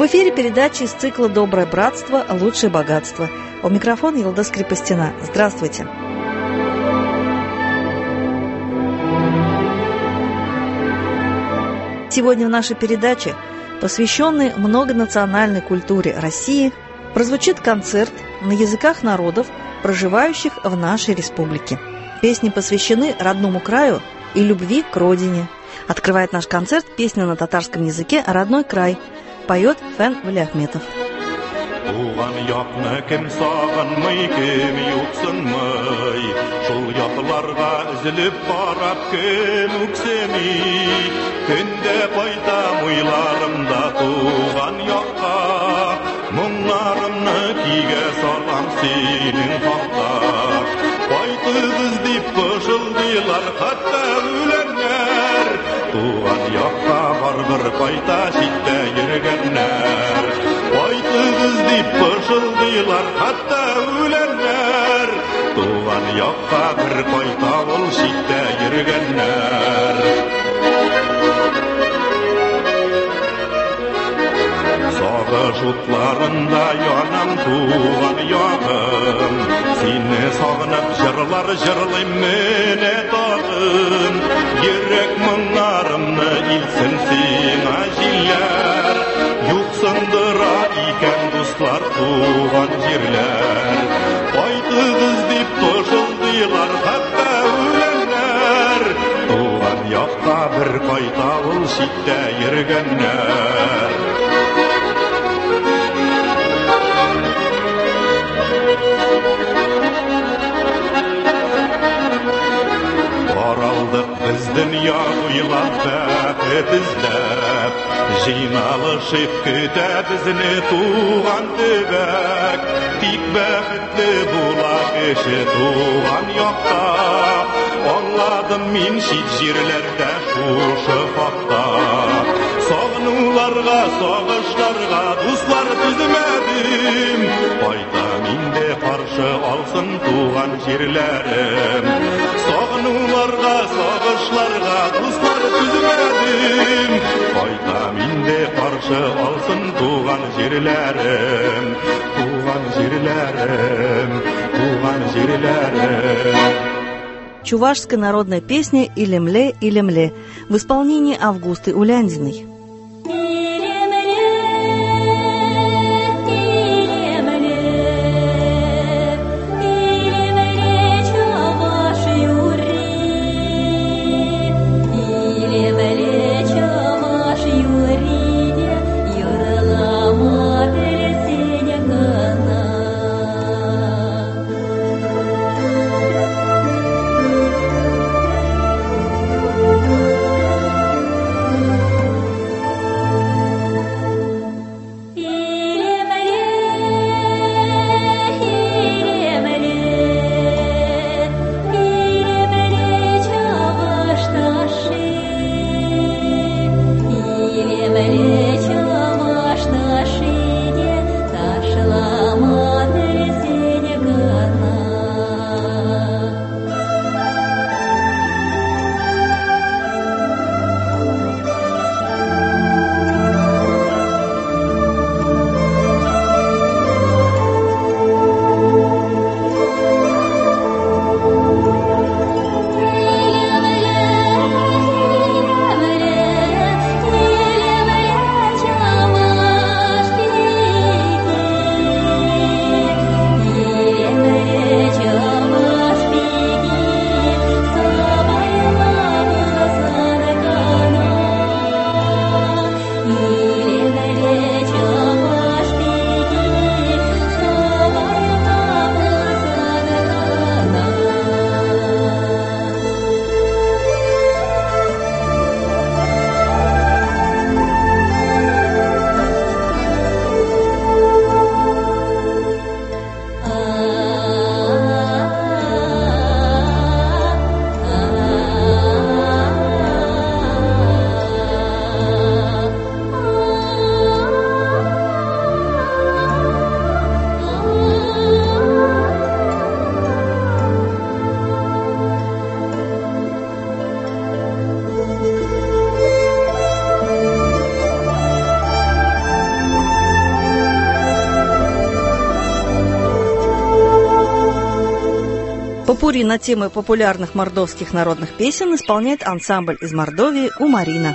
эфире передача из цикла «Доброе братство. Лучшее богатство». У микрофона Елда Крепостина. Здравствуйте. Сегодня в нашей передаче, посвященной многонациональной культуре России, прозвучит концерт на языках народов, проживающих в нашей республике. Песни посвящены родному краю и любви к родине. Открывает наш концерт песня на татарском языке «Родной край». Поет Фен Валиахметов. Туған яқны кім сағынмай, кім юқсынмай, шул яқларға үзіліп барап кім өксемей, күнде қайтам ойларымда туған яққа, мұңларымны киге салам сенің хаққа. Қайтығыз деп пышылдайлар хатта өлеңнер, туған яққа барғыр қайта шетте ергеннер. Қайтығыз деп пышылдайлар хатта өлеңнер, туған яққа бір қайта ол шетте ергеннер. Сағыш отларында янам туған яғым, сені сағынып жырлар жырлайм мене тағым. Ерек мұңарымны илсін сеңа жиллер, юқсындыра икен достар туған жерлер. Қайтығыз деп пышылдайлар хатта өлеңнер, туған яққа бір қайта ол шетте ергеннер. Баралдық біз дүния ойлап бәхет іздеп, жиналышып күтә бізіне туған төбәк. Тик бәхетлі бола кеше туған яқта, аңладым мен шет жерлерде шушы хақта. Сағынуларға, сағышларға дуслар түзмәдім, қайта менде қаршы алсын туған жерлерім. Сағынуларға, сағышларға дуслар түзмәдім, қайта менде қаршы алсын туған жерлерім. Туған жерлерім, туған жерлерім. Чувашская народная песня «Илемле, Илемле» в исполнении Августы Уляндиной. Попурри на темы популярных мордовских народных песен исполняет ансамбль из Мордовии «Умарина».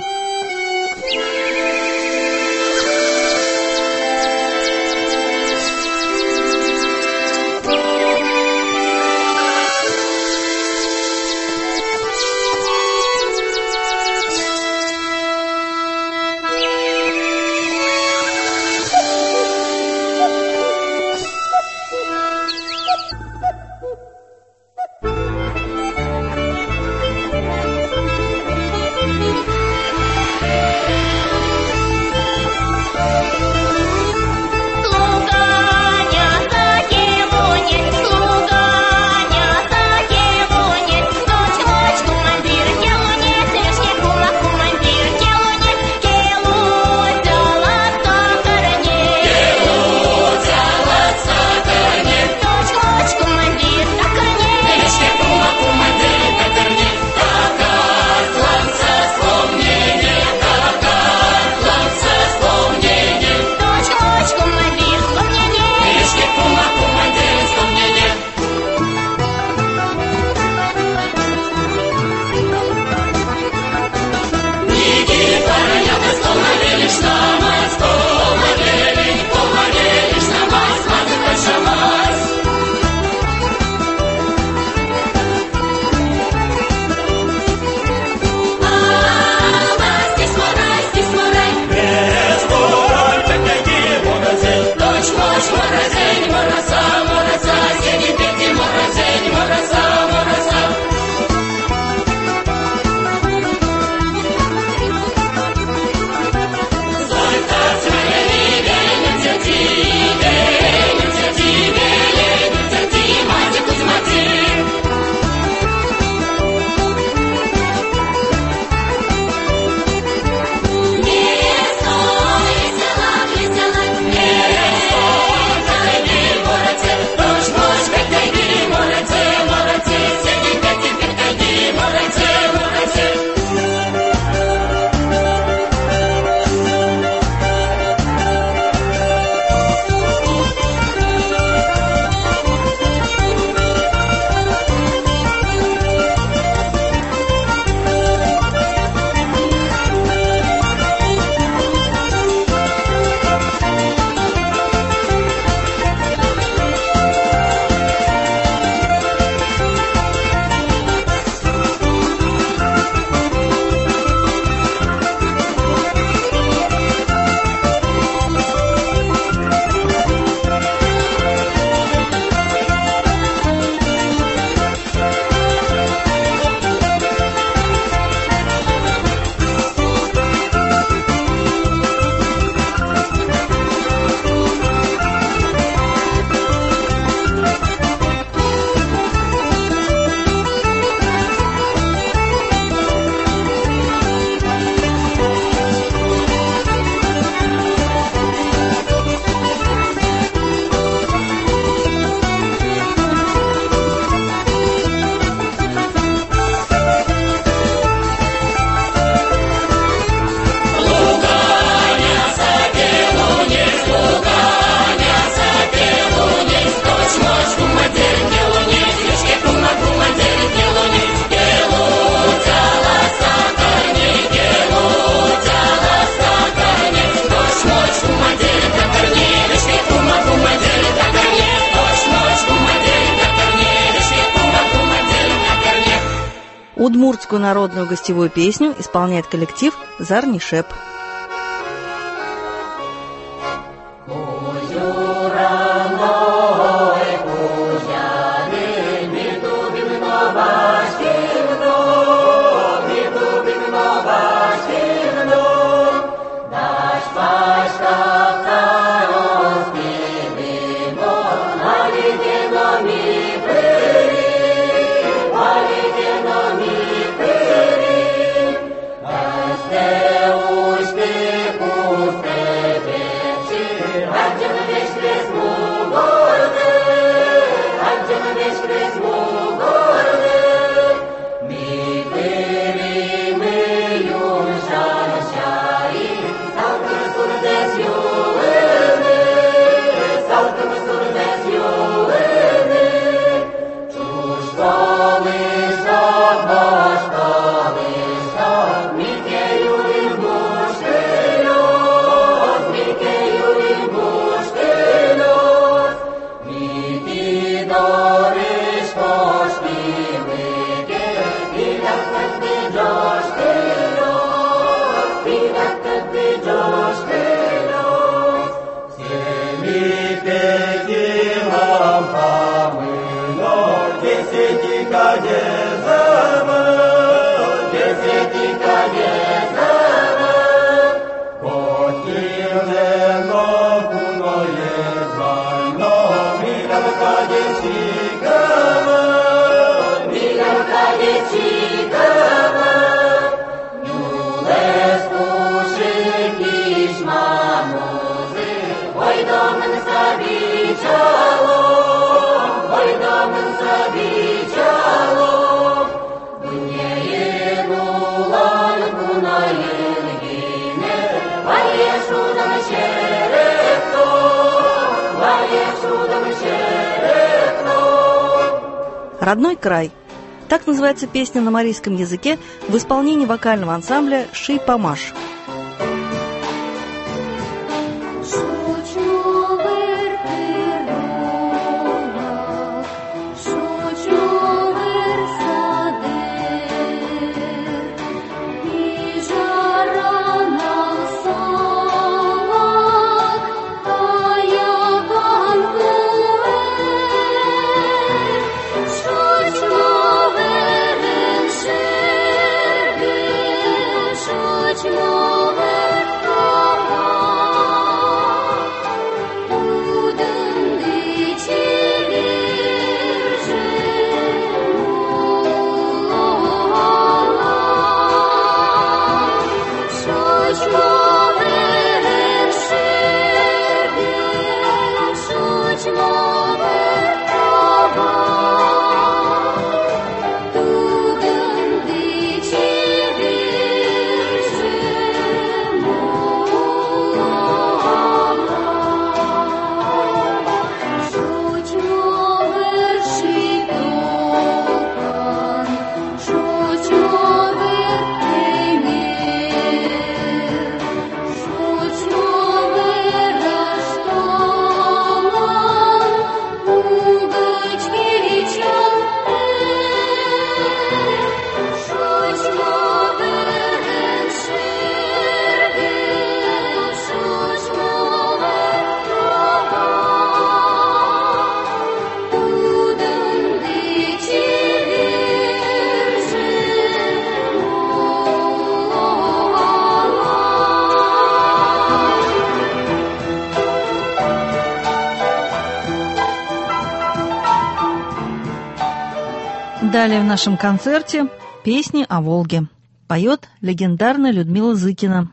Удмуртскую народную гостевую песню исполняет коллектив «Зарнишеп». Deus «Родной край». Так называется песня на марийском языке в исполнении вокального ансамбля «Ши-Памаш». Далее в нашем концерте «Песни о Волге». Поет легендарная Людмила Зыкина.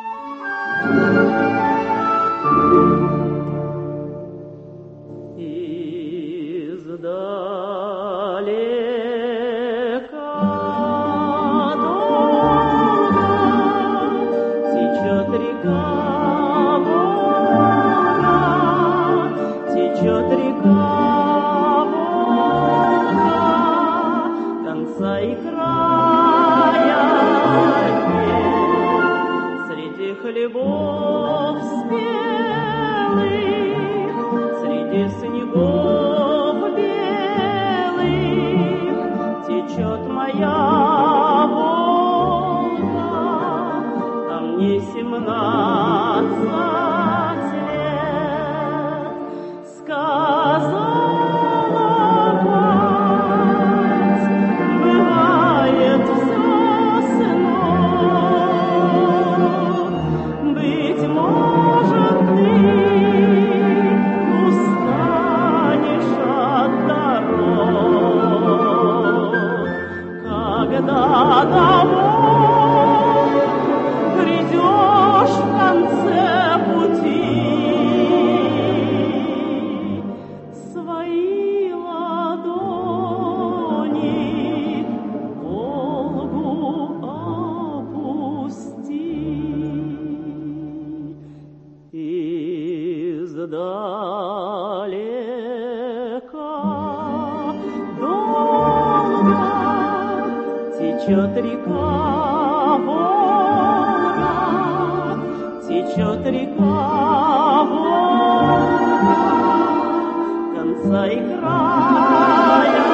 Течет река Волга, течет река Волга, конца и края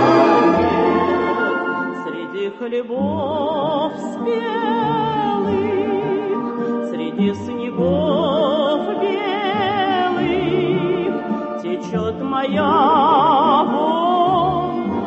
нет. Среди хлебов спелых, среди снегов белых течет моя Волга.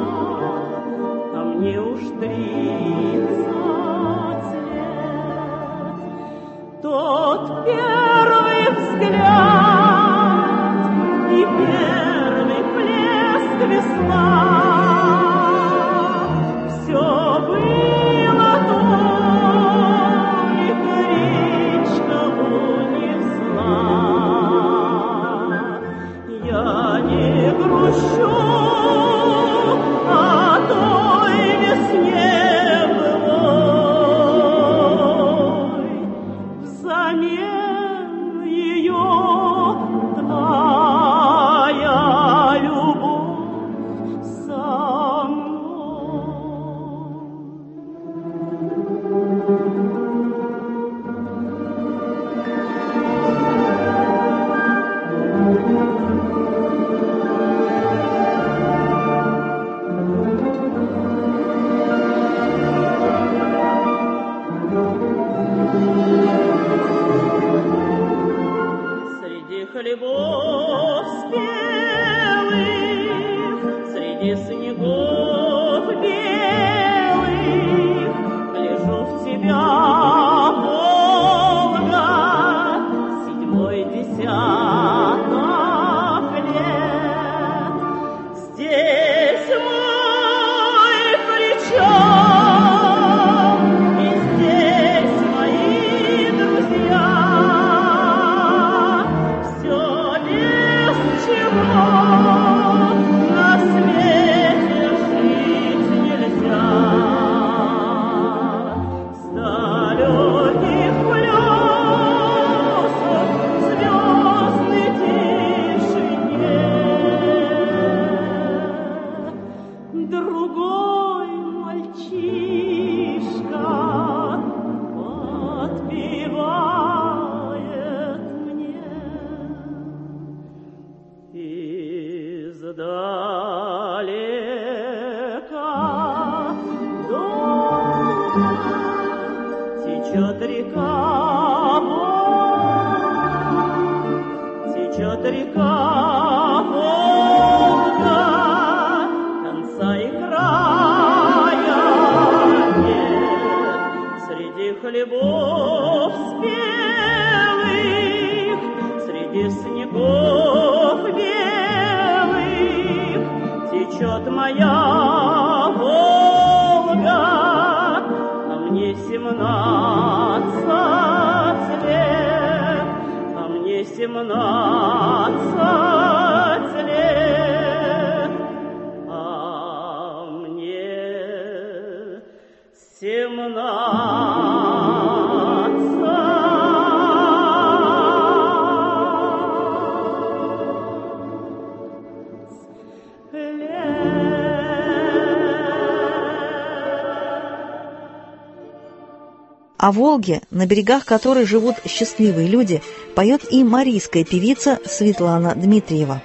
снегов белых, гляжу в тебя, Волга, седьмой десяток лет. Здесь мой причал, и здесь мои друзья. Все без чего на свете жить нельзя. С далеких плесов звездной тишине другой мальчишка подпевает мне. Издалека долго течет река Волга, течет река Волга, конца и края нет. Среди хлебов спелых, среди снегов белых течет моя Волга, а мне 17 лет, а мне 17 лет, а мне 17 О Волге, на берегах которой живут счастливые люди, поет и марийская певица Светлана Дмитриева.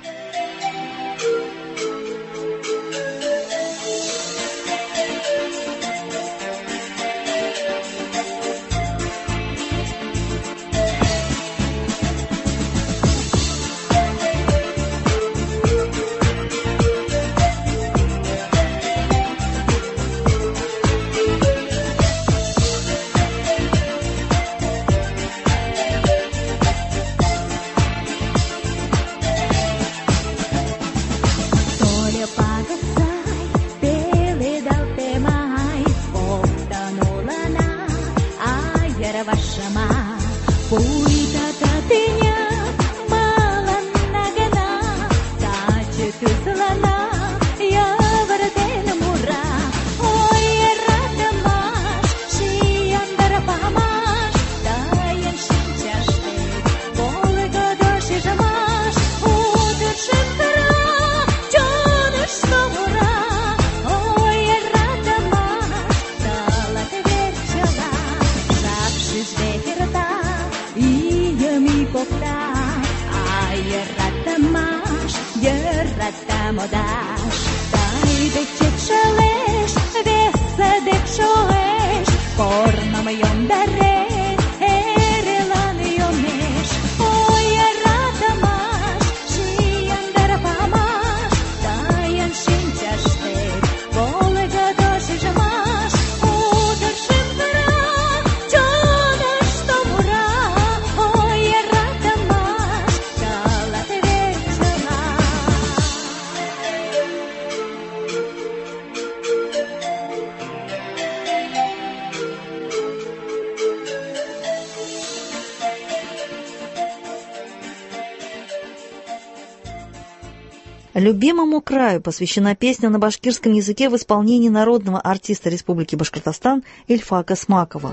Любимому краю посвящена песня на башкирском языке в исполнении народного артиста Республики Башкортостан Ильфака Смакова.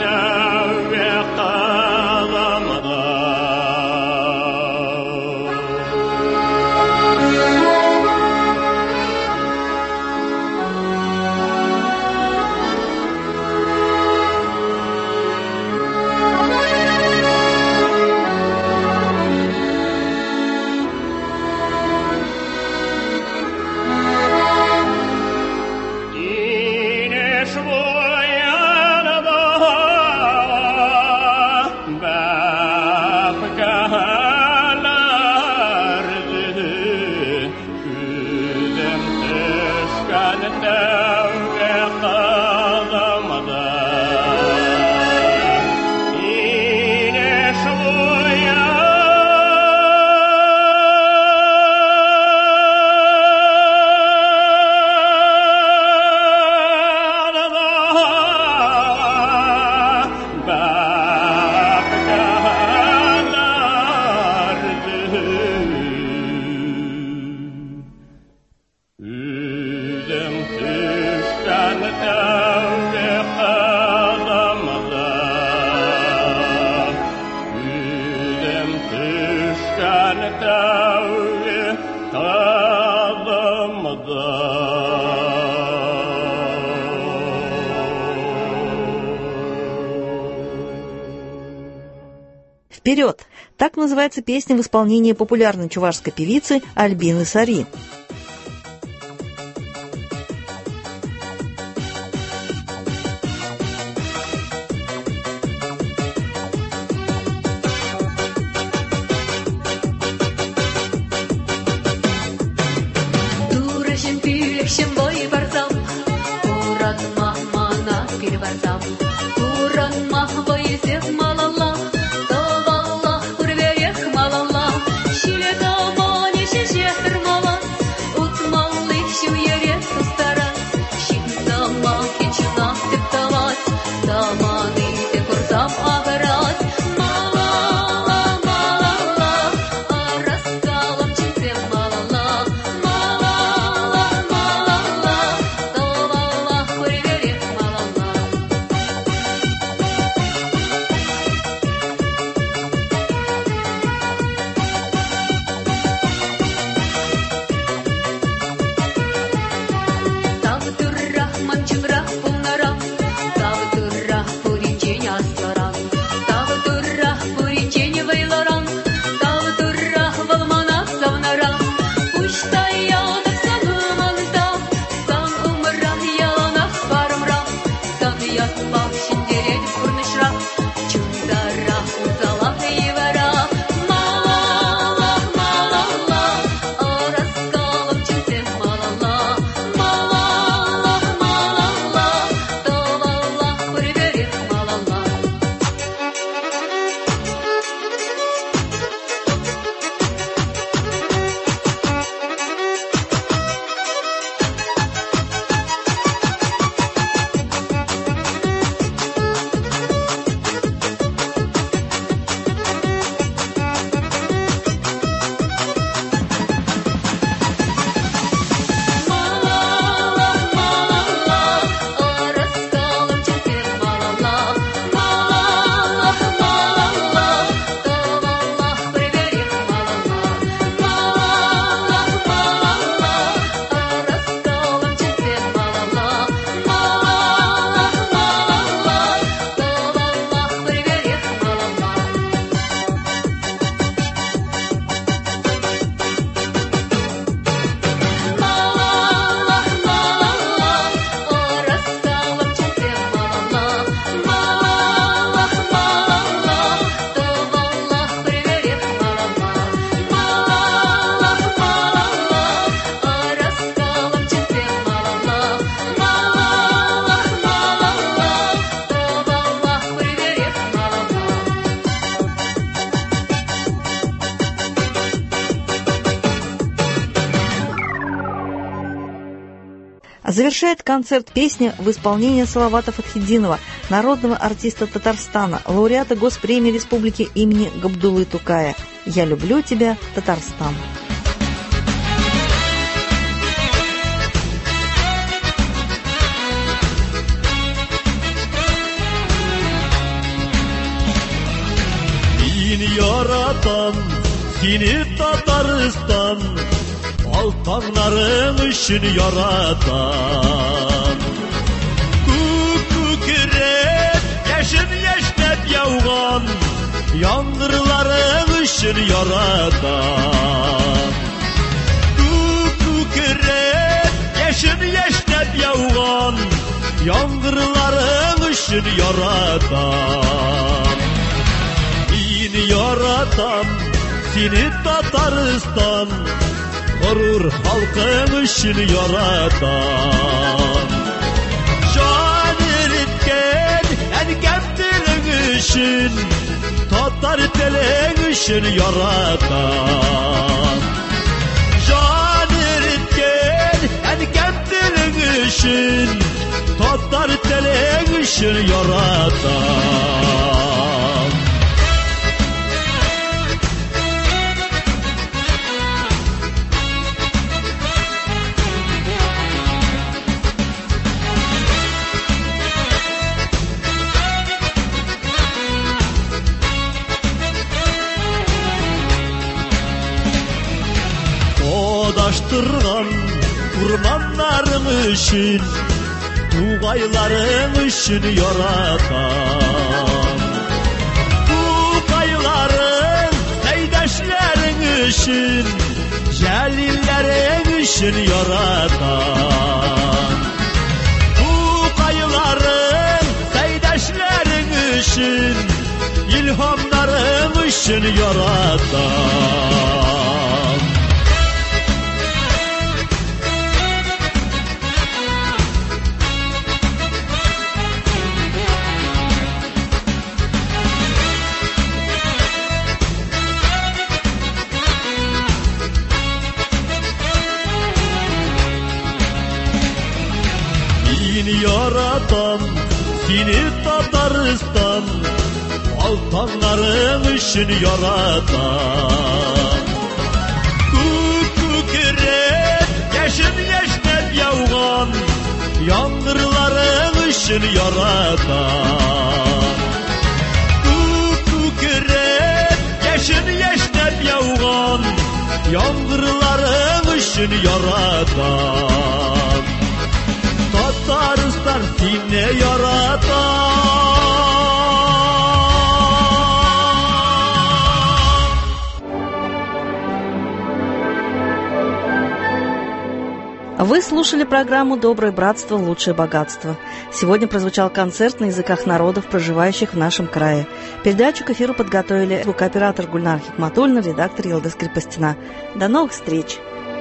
«Вперед!» – так называется песня в исполнении популярной чувашской певицы Альбины Сари. Завершает концерт песня в исполнении Салавата Фатхетдинова, народного артиста Татарстана, лауреата Госпремии Республики имени Габдуллы Тукая. «Я люблю тебя, Татарстан». yaratам, seni Tataristan, altanların için yaratam. Kükret, yaşın yaşnep yavgan, yangırların için yaratam. Kükret, yaşın yaşnep yavgan, yangırların için yaratam. Yine yaratam, seni Tataristan, gurur halkın için yaratam. Can eritken erkem dilin için, Tatar dilin için yaratam. Can eritken erkem dilin için, Tatar dilin için yaratam. Odaştırgan kurmanların için, Tugayların için yaratam. Tugayların seydaşların için, Celillerin için yaratam. Tugayların seydaşların için, ilhamların için yaratam. Seni yaratam, seni Tataristan, altanların için yaratam. Kükret, yaşın yaşnep yavgan, yangırların için yaratam. Kükret, yaşın yaşnep yavgan, yangırların için yaratam. Tataristan seni yaratam. Вы слушали программу «Доброе братство. Лучшее богатство». Сегодня прозвучал концерт на языках народов, проживающих в нашем крае. Передачу к эфиру подготовили звукооператор Гульнар Хикматульна, редактор Елдас Крепостина. До новых встреч!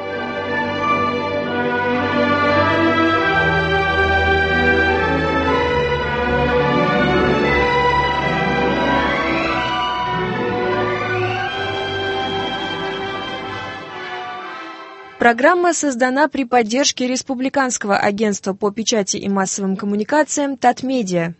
Программа создана при поддержке Республиканского агентства по печати и массовым коммуникациям «Татмедиа».